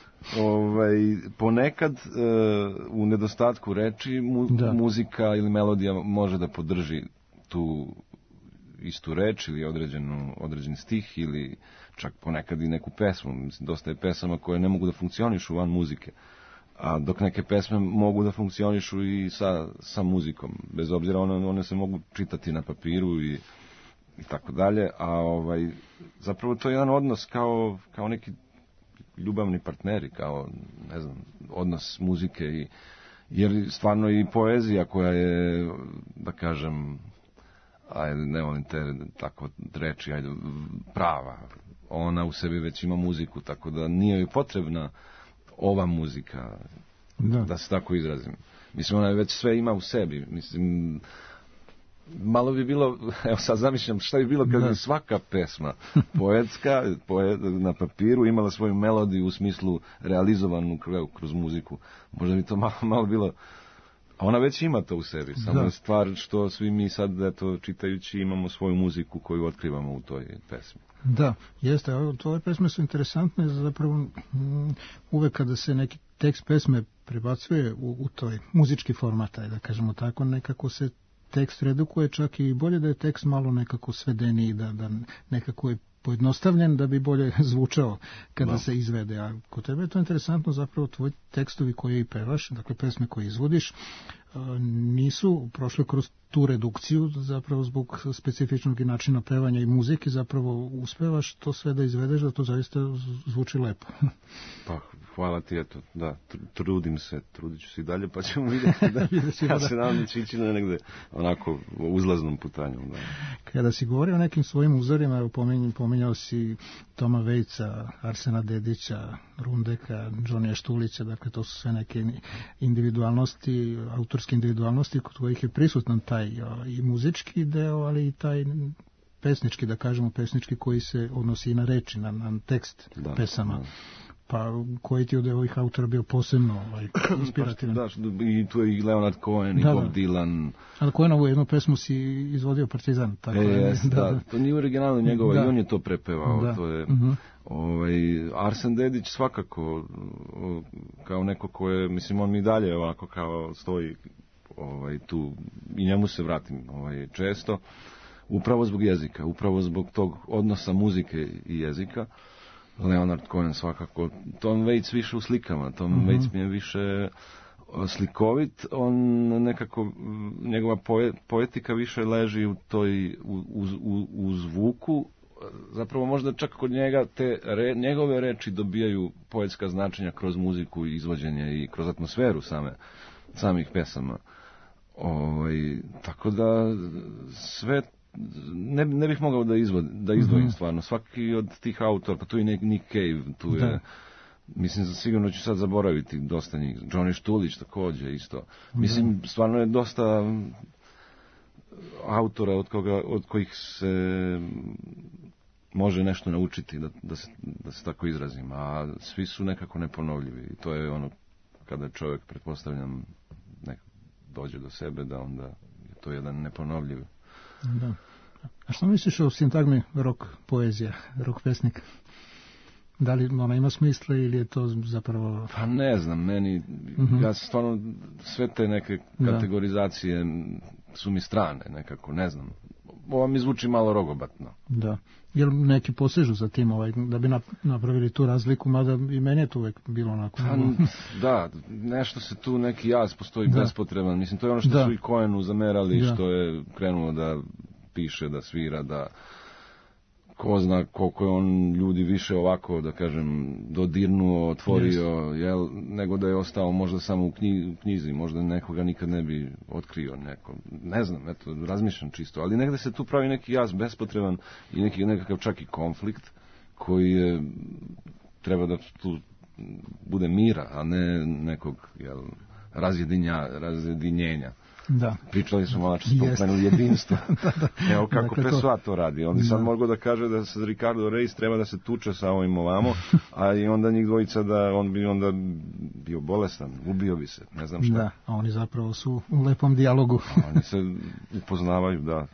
Ponekad u nedostatku reči muzika ili melodija može da podrži tu istu reč ili određen stih ili čak ponekad i neku pesmu. Mislim, dosta je pesama koje ne mogu da funkcionišu van muzike. A dok neke pesme mogu da funkcionišu i sa muzikom, bez obzira one se mogu čitati na papiru i tako dalje, a zapravo to je jedan odnos kao neki ljubavni partneri, kao, ne znam, odnos muzike jer stvarno i poezija koja je, da kažem, ne volim te tako reči, prava, ona u sebi već ima muziku, tako da nije joj potrebna ova muzika, da se tako izrazim. Mislim, ona već sve ima u sebi. Mislim, malo bi bilo, evo sad zamišljam šta bi bilo kad bi svaka pesma poetska, na papiru imala svoju melodiju u smislu realizovanu kroz muziku. Možda bi to malo bilo, a ona već ima to u sebi, samo je stvar što svi mi sad, eto, čitajući, imamo svoju muziku koju otkrivamo u toj pesmi. Da, jeste, ove pesme su interesantne, zapravo uvek kada se neki tekst pesme prebacuje u toj muzički format, da kažemo tako, nekako se tekst redukuje, čak i bolje da je tekst malo nekako svedeniji, da nekako je pojednostavljen da bi bolje zvučao kada se izvede. A kod tebe je to interesantno, zapravo tvoji tekstovi koje i pevaš, dakle pesme koje izvodiš, nisu prošle kroz tu redukciju, zapravo zbog specifičnog načina pevanja i muzike, zapravo uspevaš to sve da izvedeš, da to zaista zvuči lepo. Pa, hvala ti, eto, da, trudit ću se i dalje, pa ćemo vidjeti ja se nadam da će ići na negde onako uzlaznom putanjom. Da. Kada si govorio o nekim svojim uzorima, evo pominjao si Toma Vejca, Arsena Dedića, Rundeka, Džonija Štulića, dakle to su sve neke individualnosti, autorske individualnosti kod kojih je prisutan taj i muzički deo, ali i taj pesnički, da kažemo pesnički, koji se odnosi i na reči, na tekst pesama. Da. Pa koji ti od ovih autora bio posebno inspirativan? Da, i tu je i Leonard Cohen, i Bob Dylan. A Cohenovu jednu pesmu si izvodio Partizan. Tako da, to nije originalno njegova, i on je to prepevao. To je, Arsen Dedić svakako, kao neko koje, mislim, on mi dalje ovako kao stoji tu, i njemu se vratim često, upravo zbog jezika, upravo zbog tog odnosa muzike i jezika. Leonard Cohen svakako, Tom Waits više u slikama, Tom Waits mi je više slikovit, on nekako, njegova poetika više leži u toj, u zvuku, zapravo možda čak kod njega njegove reči dobijaju poetska značenja kroz muziku i izvođenje i kroz atmosferu samih pesama. Tako da sve ne bih mogao da izdvojim stvarno. Svaki od tih autora, pa tu je Nick Cave, tu je, mislim, sigurno ću sad zaboraviti dosta njih. Johnny Štulić također isto. Mislim, stvarno je dosta autora od kojih se može nešto naučiti, da se tako izrazim, a svi su nekako neponovljivi. I to je ono, kada čovjek, pretpostavljam, dođe do sebe, da onda je to jedan neponovljiv. Da. A što misliš o sintagmi rock poezija, rock pesnik? Da li ona ima smisla ili je to zapravo... Pa ne znam, meni, ja stvarno, sve te neke kategorizacije su mi strane, nekako, ne znam. Ovo mi zvuči malo rogobatno. Da. Jer neki posežu za tim, da bi napravili tu razliku, mada i meni je to uvek bilo onako... Da, nešto se tu, neki jaz postoji bespotreban. Mislim, to je ono što su i Cohenu zamerali, što je krenuo da piše, da svira, da... Ko zna koliko je on ljudi više ovako, da kažem, dodirnuo, otvorio, nego da je ostao možda samo u knjizi, možda nekoga nikad ne bi otkrio neko. Ne znam, eto, razmišljam čisto, ali negde se tu pravi neki jaz bespotreban i nekakav čak i konflikt koji je, treba da tu bude mira, a ne nekog razjedinjenja. Da. Pričali smo malo što spomenuli jedinstvo. Evo kako Pessoa to radi. On bi sad mogao da kaže da se Ricardo Reis treba da se tuče sa ovim ovamo, a i onda njih dvojica da on bi onda bio bolestan, ubio bi se, ne znam šta. Da, a oni zapravo su u lepom dijalogu. Oni se upoznavaju, da.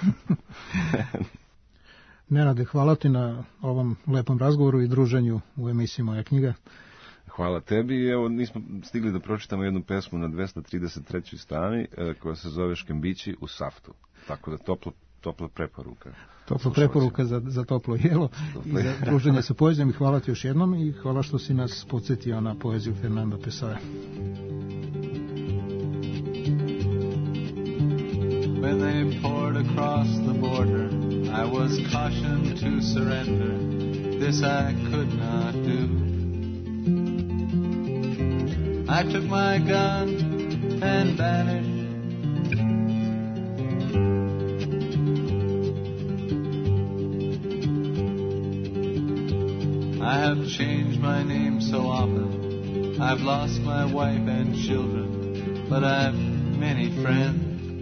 Nenade, hvala ti na ovom lepom razgovoru i druženju u emisiji Moja knjiga. Hvala tebi. Evo, nismo stigli da pročitamo jednu pesmu na 233. strani koja se zove Škembići u saftu. Tako da topla preporuka. Topla preporuka za toplo jelo i za druženje sa poezijom. I hvala ti još jednom i hvala što si nas podsjetio na poeziju Fernanda Pessoa. When they poured across the border, I was cautioned to surrender. This I could not do. I took my gun and vanished. I have changed my name so often. I've lost my wife and children, but I've many friends.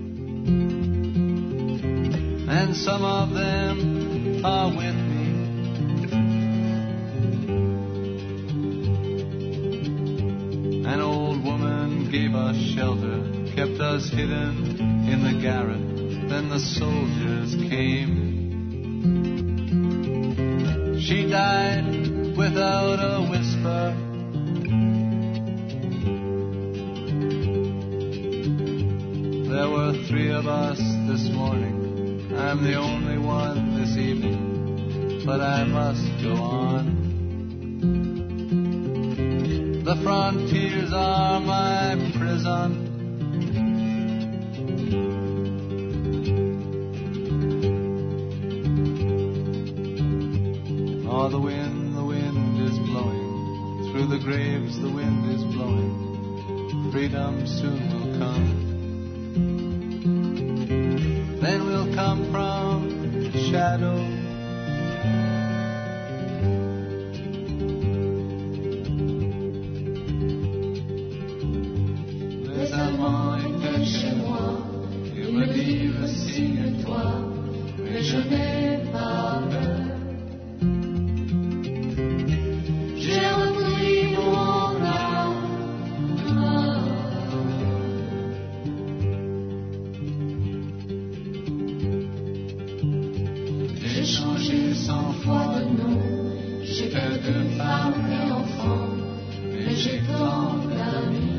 And some of them are with me. An old woman gave us shelter, kept us hidden in the garret. Then the soldiers came. She died without a whisper. There were 3 of us this morning. I'm the only one this evening, but I must go on. The frontiers are my prison. Oh, the wind is blowing. Through the graves the wind is blowing. Freedom soon will come. Then we'll come from shadow. Les Allemands étaient chez moi. Ils me disent resigne-toi, mais je n'ai pas peur. J'ai repris mon âme. J'ai changé 100 fois de nom. J'ai quelques femmes et enfants, mais j'ai tant d'amis.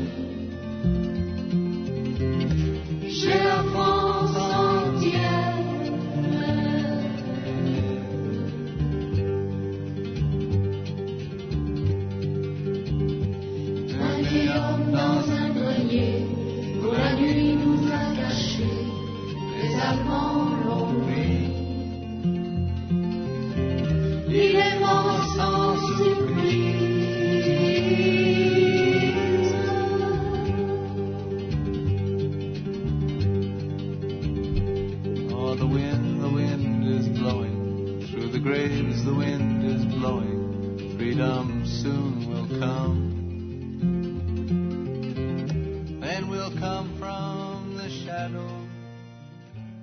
J'ai la France entière. Un vieil homme dans un grenier, pour la nuit nous a cachés. Les Allemands l'ont pris. Il est mort sans surprise. Oh, the wind is blowing. Through the graves the wind is blowing. Freedom soon will come. Then we'll come from the shadow.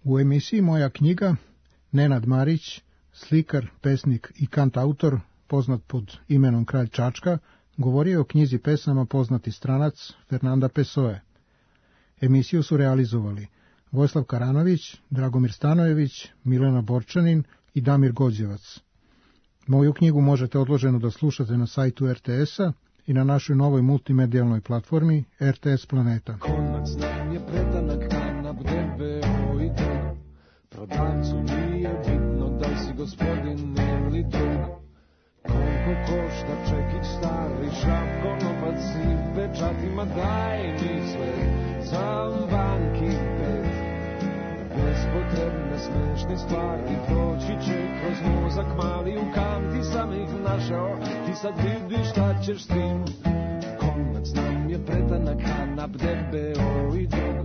U emisiji Moja knjiga Nenad Marić, slikar, pesnik i kantautor, poznat pod imenom Kralj Čačka, govorio je o knjizi pesama Poznati stranac Fernanda Pessoe. Emisiju su realizovali Vojislav Karanović, Dragomir Stanojević, Milena Borčanin i Damir Gođevac. Moju knjigu možete odloženo da slušate na sajtu RTS-a i na našoj novoj multimedijalnoj platformi RTS Planeta. Konac nam je pretanak kanap debeo i drug. Prodavcu nije bitno da li si gospodin ili drug. Koliko košta čekić stari, šap konopac i pečatima, daj mi sve, sam banki pet. Bespotrebne smešne stvari proći će kroz mozak mali, u kanti sam ih našao, ti sad vidiš šta ćeš s tim. Konac nam je pretanak kanap debeo i drug.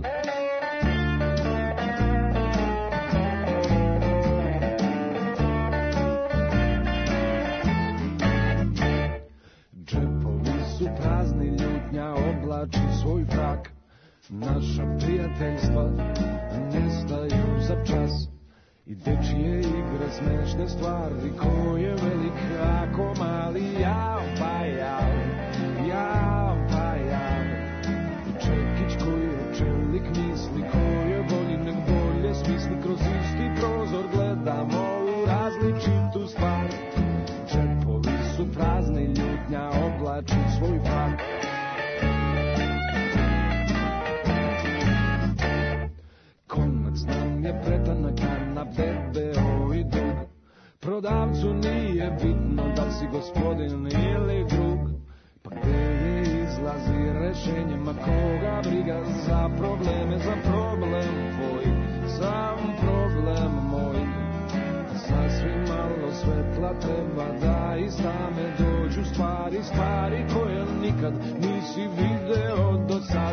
Džepovi su prazni, ljutnja oblači svoj frak. Naša prijateljstva nestaju za čas. I dečije igre, smešne stvari, ko je velik, ako mali, jav pa jav, jav pa jav. I čekić koji je čelik misli, ko je bolji, nek bolje smisli, kroz isti prozor gledamo u različitu stvar. Džepovi su prazni, ljutnja oblači svoj frak. Konac nam je pretanak kanap debeo i dug. Prodavcu nije bitno da li si gospodin ili drug. Pa gde je izlazi rešenje, ma koga briga za probleme, za problem tvoj, sam problem moj. Sasvim malo svetla treba da iz tame dođu stvari, stvari koje nikad nisi video do sad.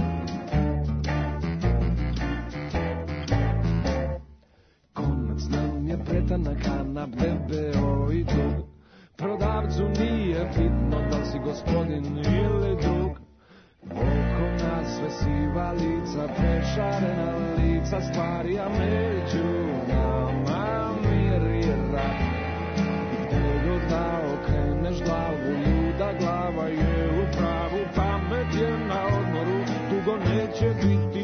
Konac nam je pretanak kanap debeo i dug. Prodavcu nije bitno da li si gospodin ili drug. Oko nas sve siva lica, prešarena lica stvari, a među nama mir i rat. I gde god da okreneš glavu, luda glava je u pravu, pamet je na odmoru, dugo neće biti